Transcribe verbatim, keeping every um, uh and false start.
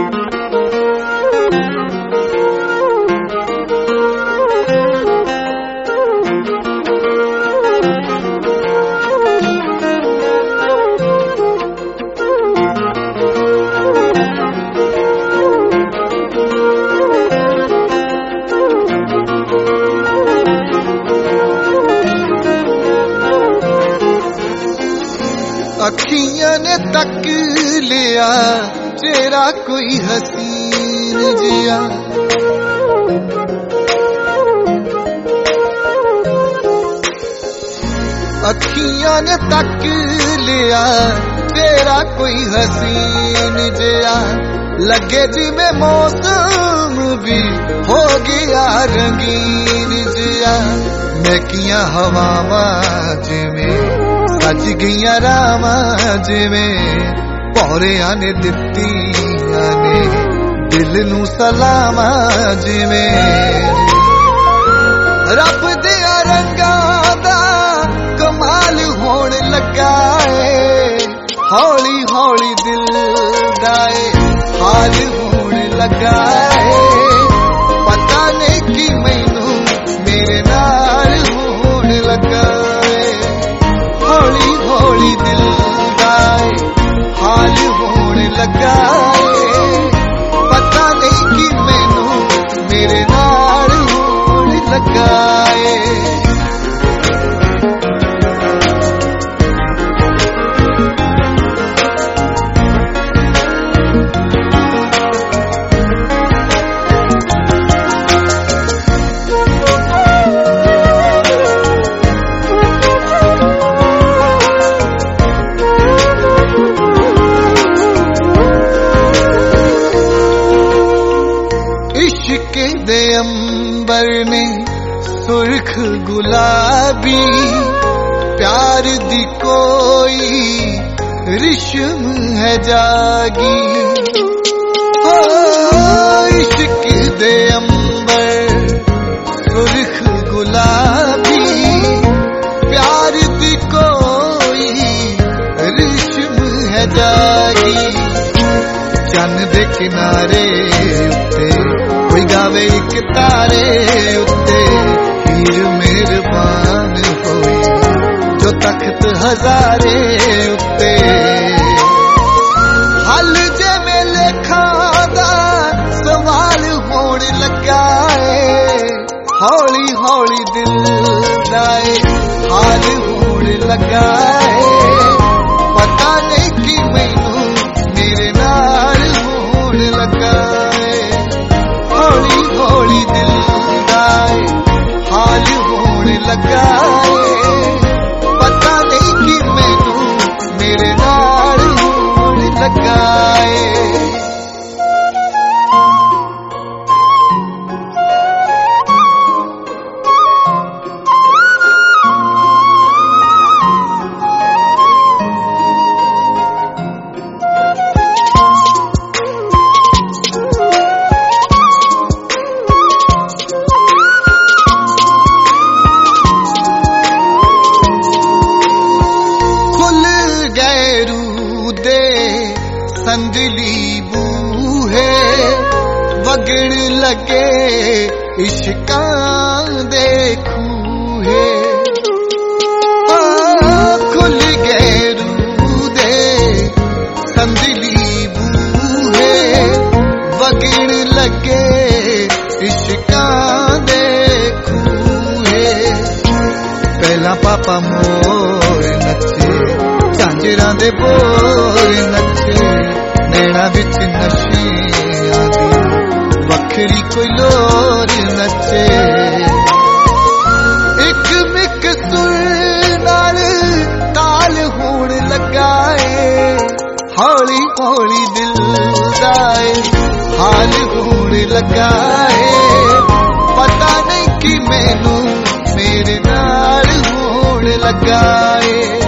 अखियां ने तक लिया चेहरा कोई हसीन जिया, अखियां ने तक लिया चेहरा कोई हसीन जिया, लगे जिमें मौसम भी हो गया रंगीन जिया। महकियां हवावां जिमें सज गईया रामा जिमें, पौरियां ने दित्तियां ने दिल नू सलामा जिमें। रब दिया रंगां दा कमाल होण लगा है, हौली हौली दिल दा हाल होण लगा है। पता नहीं कि मैनू मेरे नाल होण लगा है, हौली हौली दिल दा हाल होण लगा है। पता नहीं कि मैनू मेरे नाल होण लगा है। इश्क दे अंबर ने सुर्ख गुलाबी, प्यार दी कोई रिश्म है जागी। हो इश्क दे अंबर सुर्ख गुलाबी, प्यार दी कोई रिश्म है जागी। चन्न दे किनारे उत्ते कोई गावे एक तारे उत्ते, हीर मेहरबान होई जो तख्त हजारे उत्ते। हल जे में लेखा दा सवाल होण लगा है, हौली हौली दिल दा हाल होण लगा है। पता नहीं कि मैनू मेरे नाल होण लगा है, हौली हौली दिल दा हाल होण लगा है। पता नहीं कि मैनू मेरे नाल होण लगा है। संदली बूहे वगण लगे इश्कां दे खूहे, खुल गए रूदे संदली बूहे वगण लगे इश्कां दे खूहे। पहला पापा मोर नचे झांजरां दे बोर नचे, नैना विच नशियां दी वखरी कोई लोर नचे। एक मिक सुर नाल ताल होण लगा है, हौली हौली दिल दा हाल होण लगा है। पता नहीं कि मैनू मेरे नाल होण लगा है,